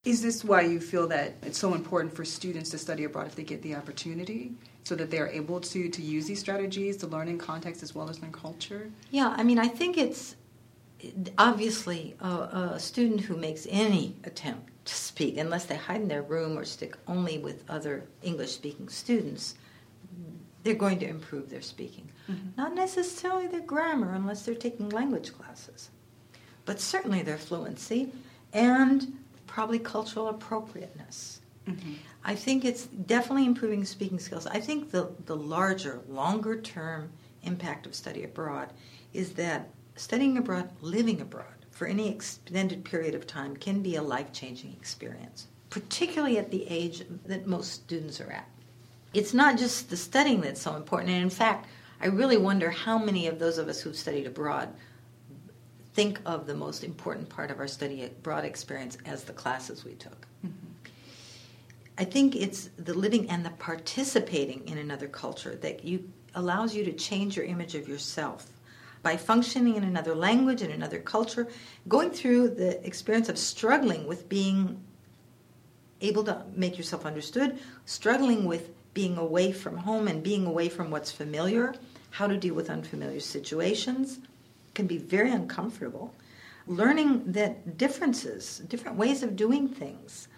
Is this why you feel that it's so important for students to study abroad if they get the opportunity, so that they're able to use these strategies to learn in context as well as learn culture? Yeah, I mean, I think it's obviously a student who makes any attempt to speak, unless they hide in their room or stick only with other English-speaking students, they're going to improve their speaking. Mm-hmm. Not necessarily their grammar, unless they're taking language classes, but certainly their fluency and probably cultural appropriateness. Mm-hmm. I think it's definitely improving speaking skills. I think the larger, longer-term impact of study abroad is that studying abroad, living abroad, for any extended period of time can be a life-changing experience, particularly at the age that most students are at. It's not just the studying that's so important, and in fact, I really wonder how many of those of us who've studied abroad think of the most important part of our study abroad experience as the classes we took. Mm-hmm. I think it's the living and the participating in another culture that allows you to change your image of yourself by functioning in another language, in another culture, going through the experience of struggling with being able to make yourself understood, struggling with being away from home and being away from what's familiar, how to deal with unfamiliar situations, can be very uncomfortable. Learning that differences, different ways of doing things,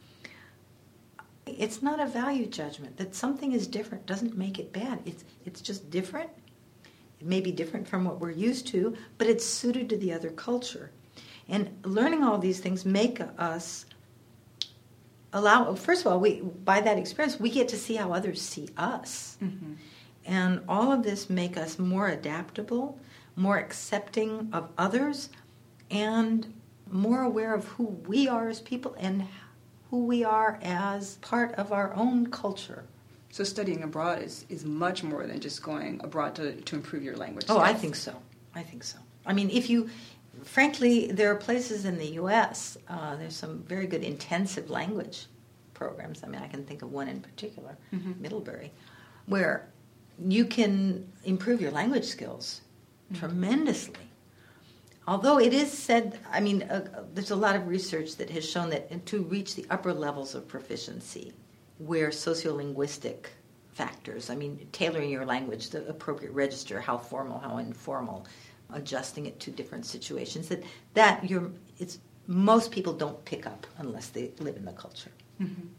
it's not a value judgment. That something is different doesn't make it bad. It's just different. It may be different from what we're used to, but it's suited to the other culture. And learning all these things make us first of all, by that experience, we get to see how others see us. Mm-hmm. And all of this make us more adaptable, more accepting of others, and more aware of who we are as people and who we are as part of our own culture. So studying abroad is much more than just going abroad to improve your language skills. Oh, I think so. I mean, frankly, there are places in the U.S., there's some very good intensive language programs. I mean, I can think of one in particular, mm-hmm. Middlebury, where you can improve your language skills tremendously. Although it is said, I mean, there's a lot of research that has shown that to reach the upper levels of proficiency, where sociolinguistic factors, I mean, tailoring your language, the appropriate register, how formal, how informal, adjusting it to different situations, most people don't pick up unless they live in the culture. Mm-hmm.